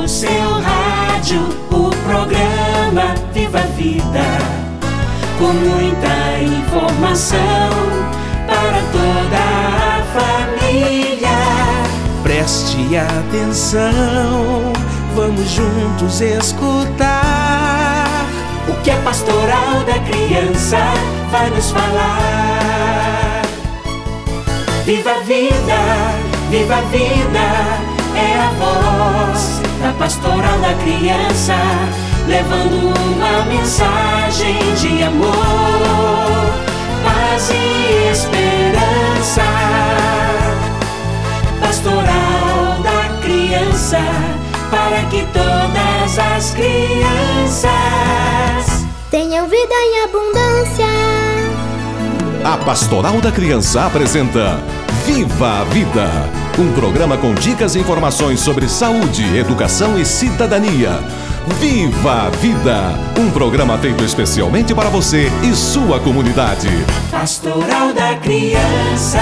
no seu rádio o programa Viva a Vida, com muita informação para toda a família. Preste atenção, vamos juntos escutar o que a Pastoral da Criança vai nos falar. Viva a vida, viva a vida, é a voz da Pastoral da Criança, levando uma mensagem de amor, paz e esperança. Pastoral da Criança, para que todas as crianças tenham vida em abundância. A Pastoral da Criança apresenta Viva a Vida, um programa com dicas e informações sobre saúde, educação e cidadania. Viva a Vida, um programa feito especialmente para você e sua comunidade. Pastoral da Criança.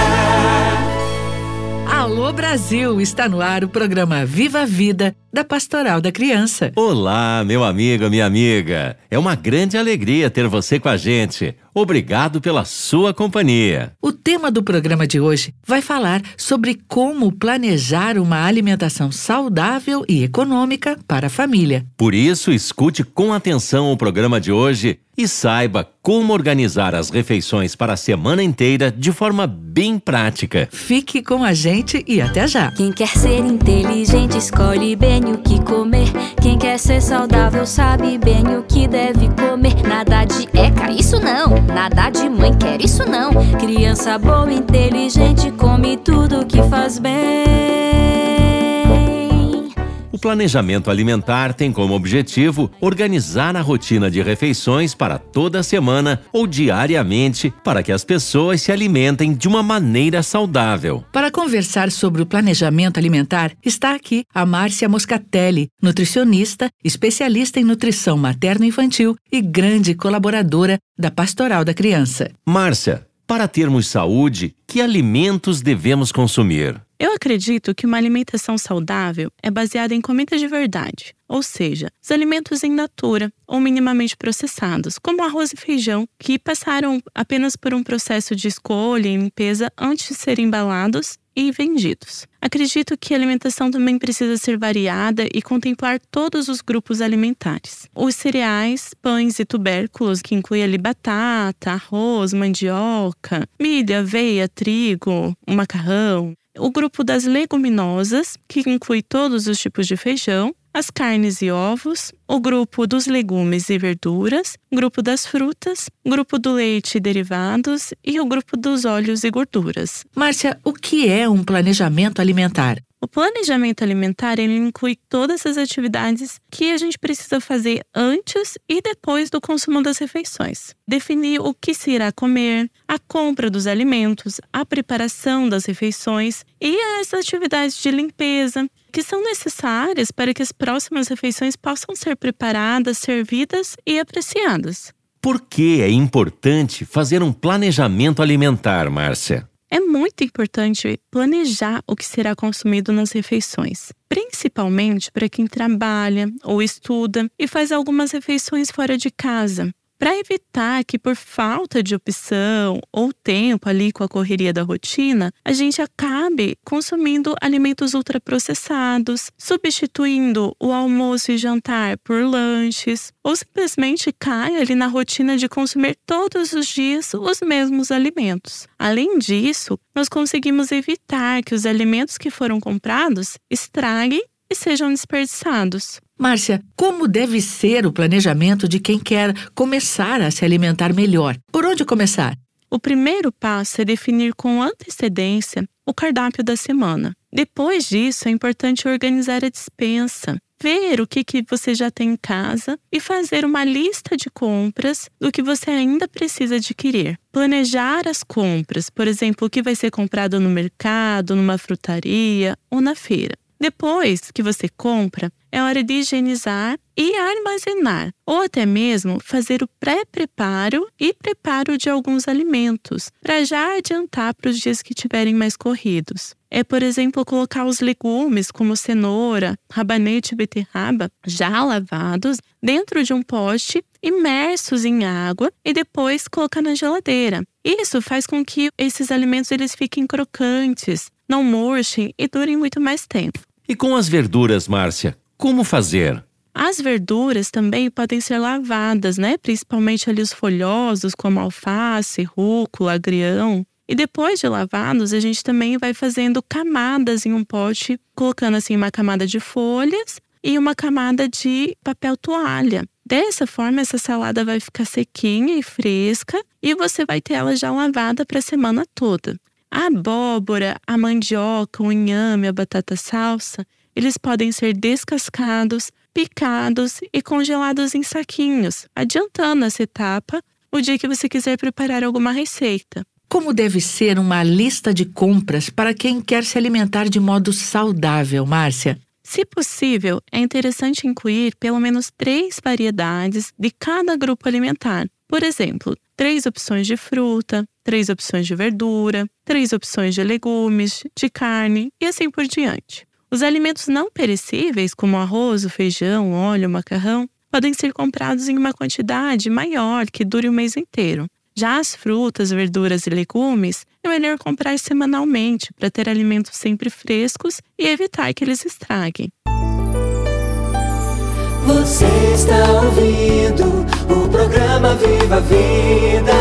Alô Brasil, está no ar o programa Viva a Vida da Pastoral da Criança. Olá, meu amigo, minha amiga. É uma grande alegria ter você com a gente. Obrigado pela sua companhia. O tema do programa de hoje vai falar sobre como planejar uma alimentação saudável e econômica para a família. Por isso, escute com atenção o programa de hoje e saiba como organizar as refeições para a semana inteira de forma bem prática. Fique com a gente e até já. Quem quer ser inteligente escolhe bem o que comer. Quem quer ser saudável sabe bem o que deve comer. Nada de eca, isso não. Nada de mãe quer, isso não. Criança boa e inteligente come tudo que faz bem. O planejamento alimentar tem como objetivo organizar a rotina de refeições para toda a semana ou diariamente para que as pessoas se alimentem de uma maneira saudável. Para conversar sobre o planejamento alimentar, está aqui a Márcia Moscatelli, nutricionista, especialista em nutrição materno-infantil e grande colaboradora da Pastoral da Criança. Márcia, para termos saúde, que alimentos devemos consumir? Eu acredito que uma alimentação saudável é baseada em comida de verdade, ou seja, os alimentos in natura ou minimamente processados, como arroz e feijão, que passaram apenas por um processo de escolha e limpeza antes de serem embalados e vendidos. Acredito que a alimentação também precisa ser variada e contemplar todos os grupos alimentares. Os cereais, pães e tubérculos, que inclui ali batata, arroz, mandioca, milho, aveia, trigo, o macarrão. O grupo das leguminosas, que inclui todos os tipos de feijão, as carnes e ovos, o grupo dos legumes e verduras, o grupo das frutas, o grupo do leite e derivados e o grupo dos óleos e gorduras. Márcia, o que é um planejamento alimentar? O planejamento alimentar ele inclui todas as atividades que a gente precisa fazer antes e depois do consumo das refeições. Definir o que se irá comer, a compra dos alimentos, a preparação das refeições e as atividades de limpeza, que são necessárias para que as próximas refeições possam ser preparadas, servidas e apreciadas. Por que é importante fazer um planejamento alimentar, Márcia? É muito importante planejar o que será consumido nas refeições, principalmente para quem trabalha ou estuda e faz algumas refeições fora de casa, para evitar que por falta de opção ou tempo ali com a correria da rotina, a gente acabe consumindo alimentos ultraprocessados, substituindo o almoço e jantar por lanches, ou simplesmente cai ali na rotina de consumir todos os dias os mesmos alimentos. Além disso, nós conseguimos evitar que os alimentos que foram comprados estraguem e sejam desperdiçados. Márcia, como deve ser o planejamento de quem quer começar a se alimentar melhor? Por onde começar? O primeiro passo é definir com antecedência o cardápio da semana. Depois disso, é importante organizar a despensa, ver o que você já tem em casa e fazer uma lista de compras do que você ainda precisa adquirir. Planejar as compras, por exemplo, o que vai ser comprado no mercado, numa frutaria ou na feira. Depois que você compra, é hora de higienizar e armazenar, ou até mesmo fazer o pré-preparo e preparo de alguns alimentos, para já adiantar para os dias que tiverem mais corridos. É, por exemplo, colocar os legumes como cenoura, rabanete e beterraba já lavados dentro de um pote, imersos em água e depois colocar na geladeira. Isso faz com que esses alimentos eles fiquem crocantes, não murchem e durem muito mais tempo. E com as verduras, Márcia, como fazer? As verduras também podem ser lavadas, Principalmente ali os folhosos, como alface, rúcula, agrião. E depois de lavados, a gente também vai fazendo camadas em um pote, colocando assim uma camada de folhas e uma camada de papel toalha. Dessa forma, essa salada vai ficar sequinha e fresca e você vai ter ela já lavada para a semana toda. A abóbora, a mandioca, o inhame, a batata salsa, eles podem ser descascados, picados e congelados em saquinhos, adiantando essa etapa o dia que você quiser preparar alguma receita. Como deve ser uma lista de compras para quem quer se alimentar de modo saudável, Márcia? Se possível, é interessante incluir pelo menos 3 variedades de cada grupo alimentar. Por exemplo, 3 opções de fruta, 3 opções de verdura, 3 opções de legumes, de carne e assim por diante. Os alimentos não perecíveis, como arroz, o feijão, óleo, macarrão, podem ser comprados em uma quantidade maior que dure o mês inteiro. Já as frutas, verduras e legumes, é melhor comprar semanalmente para ter alimentos sempre frescos e evitar que eles estraguem. Você está ouvindo o programa Viva a Vida.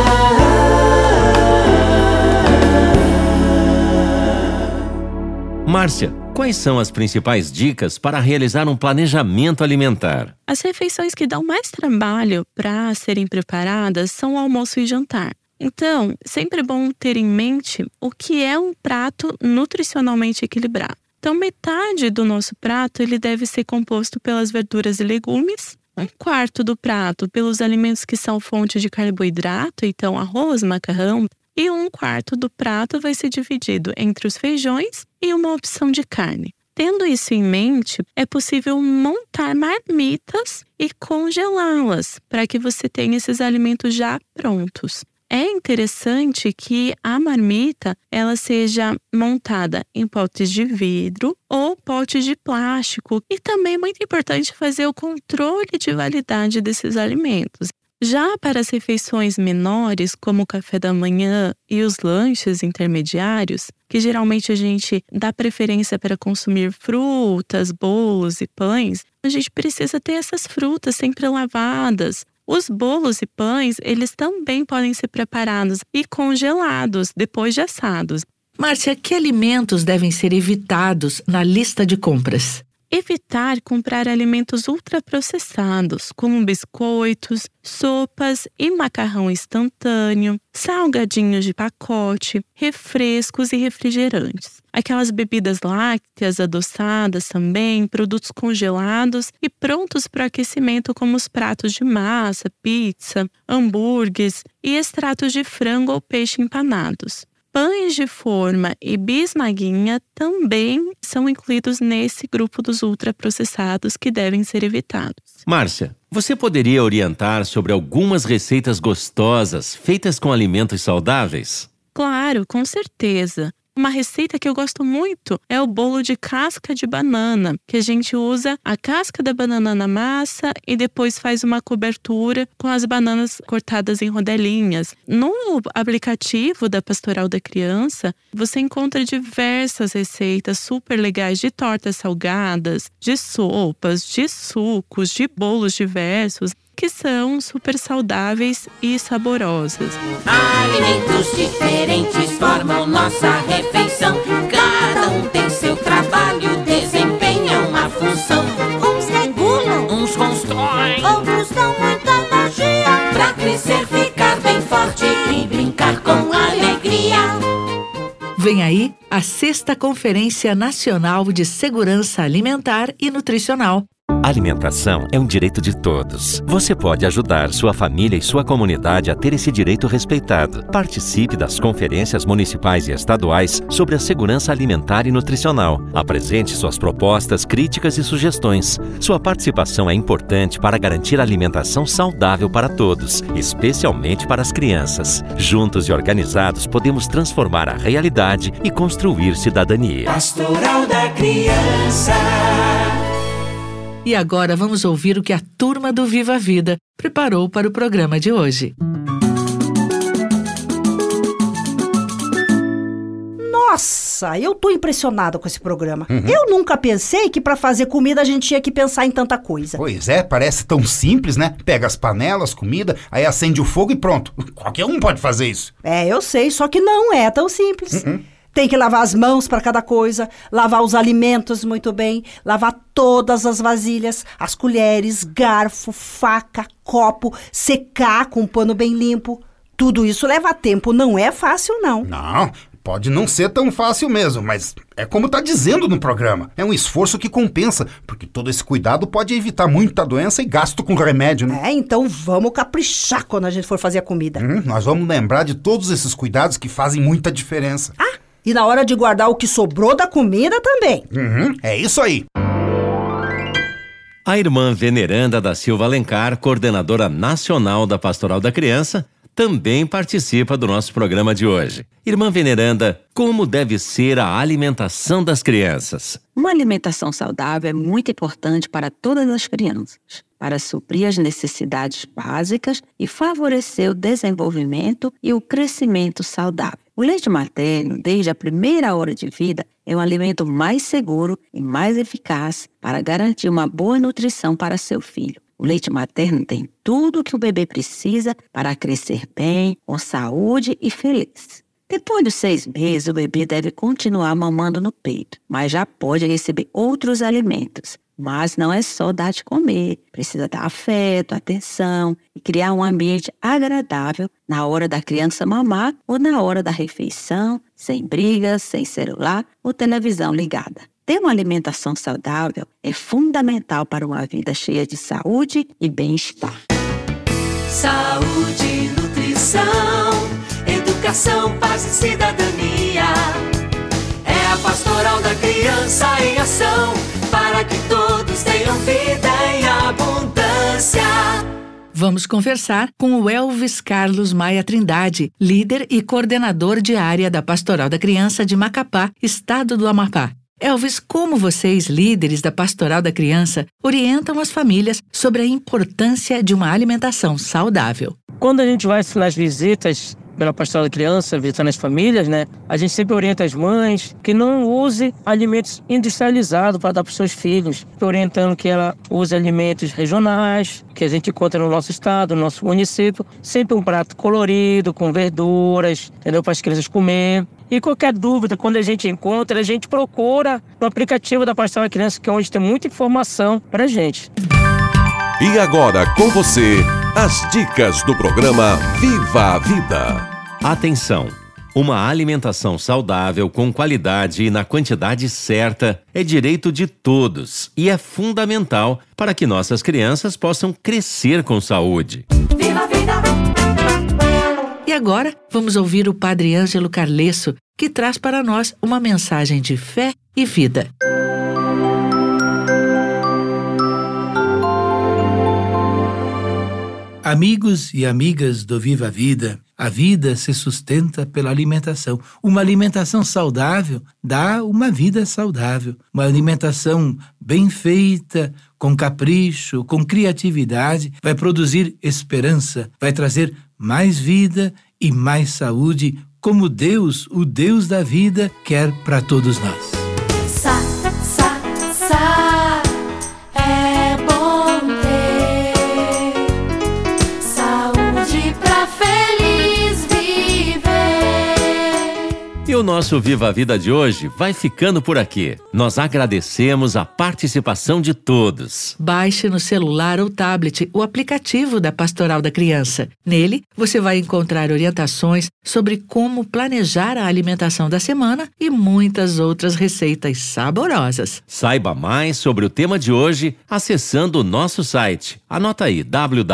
Márcia, quais são as principais dicas para realizar um planejamento alimentar? As refeições que dão mais trabalho para serem preparadas são o almoço e jantar. Então, sempre é bom ter em mente o que é um prato nutricionalmente equilibrado. Então, metade do nosso prato ele deve ser composto pelas verduras e legumes, 1/4 do prato pelos alimentos que são fonte de carboidrato, então arroz, macarrão, e 1/4 do prato vai ser dividido entre os feijões e uma opção de carne. Tendo isso em mente, é possível montar marmitas e congelá-las para que você tenha esses alimentos já prontos. É interessante que a marmita ela seja montada em potes de vidro ou potes de plástico. E também é muito importante fazer o controle de validade desses alimentos. Já para as refeições menores, como o café da manhã e os lanches intermediários, que geralmente a gente dá preferência para consumir frutas, bolos e pães, a gente precisa ter essas frutas sempre lavadas. Os bolos e pães, eles também podem ser preparados e congelados depois de assados. Márcia, que alimentos devem ser evitados na lista de compras? Evitar comprar alimentos ultraprocessados, como biscoitos, sopas e macarrão instantâneo, salgadinhos de pacote, refrescos e refrigerantes. Aquelas bebidas lácteas adoçadas também, produtos congelados e prontos para aquecimento, como os pratos de massa, pizza, hambúrgueres e extratos de frango ou peixe empanados. Pães de forma e bisnaguinha também são incluídos nesse grupo dos ultraprocessados que devem ser evitados. Márcia, você poderia orientar sobre algumas receitas gostosas feitas com alimentos saudáveis? Claro, com certeza. Uma receita que eu gosto muito é o bolo de casca de banana, que a gente usa a casca da banana na massa e depois faz uma cobertura com as bananas cortadas em rodelinhas. No aplicativo da Pastoral da Criança, você encontra diversas receitas super legais de tortas salgadas, de sopas, de sucos, de bolos diversos, que são super saudáveis e saborosas. Alimentos diferentes formam nossa refeição. Cada um tem seu trabalho, desempenha uma função. Uns regulam, Uns constroem, outros dão muita energia. pra crescer, ficar bem forte e brincar com alegria. Vem aí a 6ª Conferência Nacional de Segurança Alimentar e Nutricional. Alimentação é um direito de todos. Você pode ajudar sua família e sua comunidade a ter esse direito respeitado. Participe das conferências municipais e estaduais sobre a segurança alimentar e nutricional. Apresente suas propostas, críticas e sugestões. Sua participação é importante para garantir alimentação saudável para todos, especialmente para as crianças. Juntos e organizados, podemos transformar a realidade e construir cidadania. Pastoral da Criança. E agora vamos ouvir o que a turma do Viva a Vida preparou para o programa de hoje. Nossa, eu tô impressionada com esse programa. Eu nunca pensei que pra fazer comida a gente tinha que pensar em tanta coisa. Pois é, parece tão simples, né? Pega as panelas, comida, aí acende o fogo e pronto. Qualquer um pode fazer isso. É, eu sei, só que não é tão simples. Tem que lavar as mãos para cada coisa, lavar os alimentos muito bem, lavar todas as vasilhas, as colheres, garfo, faca, copo, secar com um pano bem limpo. Tudo isso leva tempo, não é fácil não. Não, pode não ser tão fácil mesmo, mas é como tá dizendo no programa. É um esforço que compensa, porque todo esse cuidado pode evitar muita doença e gasto com remédio, né? É, então vamos caprichar quando a gente for fazer a comida. Nós vamos lembrar de todos esses cuidados que fazem muita diferença. E na hora de guardar o que sobrou da comida também. É isso aí. A irmã Veneranda da Silva Alencar, coordenadora nacional da Pastoral da Criança, também participa do nosso programa de hoje. Irmã Veneranda, como deve ser a alimentação das crianças? Uma alimentação saudável é muito importante para todas as crianças, para suprir as necessidades básicas e favorecer o desenvolvimento e o crescimento saudável. O leite materno, desde a primeira hora de vida, é um alimento mais seguro e mais eficaz para garantir uma boa nutrição para seu filho. O leite materno tem tudo o que o bebê precisa para crescer bem, com saúde e feliz. Depois dos 6 meses, o bebê deve continuar mamando no peito, mas já pode receber outros alimentos. Mas não é só dar de comer, precisa dar afeto, atenção e criar um ambiente agradável na hora da criança mamar ou na hora da refeição, sem brigas, sem celular ou televisão ligada. Ter uma alimentação saudável é fundamental para uma vida cheia de saúde e bem-estar. Saúde, nutrição, educação, paz e cidadania. É a Pastoral da Criança em ação, para que todos tenham vida em abundância. Vamos conversar com o Elvis Carlos Maia Trindade, líder e coordenador de área da Pastoral da Criança de Macapá, estado do Amapá. Elvis, como vocês, líderes da Pastoral da Criança, orientam as famílias sobre a importância de uma alimentação saudável? Quando a gente vai nas visitas pela Pastoral da Criança, visitando as famílias, a gente sempre orienta as mães que não use alimentos industrializados para dar para os seus filhos, orientando que ela use alimentos regionais, que a gente encontra no nosso estado, no nosso município, sempre um prato colorido, com verduras, entendeu? Para as crianças comer. E qualquer dúvida, quando a gente encontra, a gente procura no aplicativo da Pastoral da Criança, que é onde tem muita informação para a gente. E agora, com você, as dicas do programa Viva a Vida. Atenção! Uma alimentação saudável, com qualidade e na quantidade certa é direito de todos e é fundamental para que nossas crianças possam crescer com saúde. Viva a vida! E agora, vamos ouvir o Padre Ângelo Carlesso, que traz para nós uma mensagem de fé e vida. Amigos e amigas do Viva a vida se sustenta pela alimentação. Uma alimentação saudável dá uma vida saudável. Uma alimentação bem feita, com capricho, com criatividade, vai produzir esperança, vai trazer mais vida e mais saúde, como Deus, o Deus da vida, quer para todos nós. É bom ter saúde pra feliz viver. E o nosso nosso Viva a Vida de hoje vai ficando por aqui. Nós agradecemos a participação de todos. Baixe no celular ou tablet o aplicativo da Pastoral da Criança. Nele, você vai encontrar orientações sobre como planejar a alimentação da semana e muitas outras receitas saborosas. Saiba mais sobre o tema de hoje acessando o nosso site. Anota aí,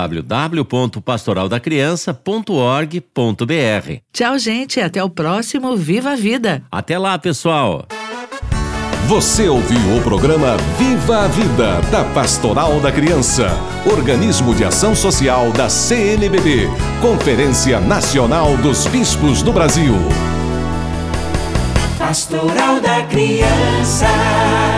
www.pastoraldacriança.org.br. Tchau, gente, até o próximo Viva a Vida. Até lá, pessoal. Você ouviu o programa Viva a Vida, da Pastoral da Criança, organismo de ação social da CNBB, Conferência Nacional dos Bispos do Brasil. Pastoral da Criança.